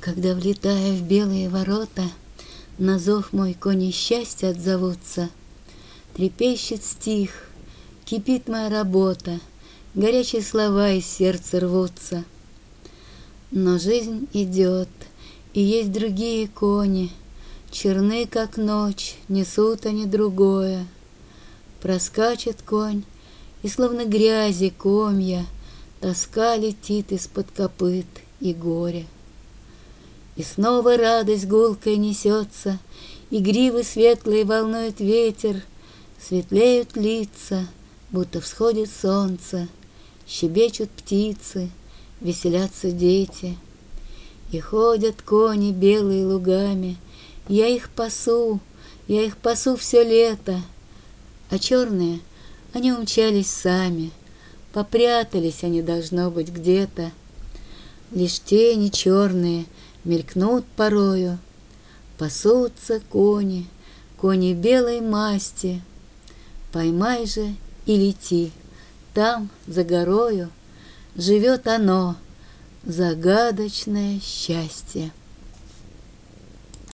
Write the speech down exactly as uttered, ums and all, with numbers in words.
Когда, влетая в белые ворота, на зов мой кони счастья отзовутся, трепещет стих, кипит моя работа, горячие слова из сердца рвутся. Но жизнь идет, и есть другие кони, черны, как ночь, несут они другое. Проскачет конь, и словно грязи комья, тоска летит из-под копыт и горе. И снова радость гулкой несется, и гривы светлые волнует ветер, светлеют лица, будто всходит солнце, щебечут птицы, веселятся дети. И ходят кони белые лугами, я их пасу, я их пасу все лето, а черные, они умчались сами, попрятались они, должно быть, где-то. Лишь тени черные мелькнут порою, пасутся кони, кони белой масти. Поймай же и лети, там, за горою, живет оно, загадочное счастье.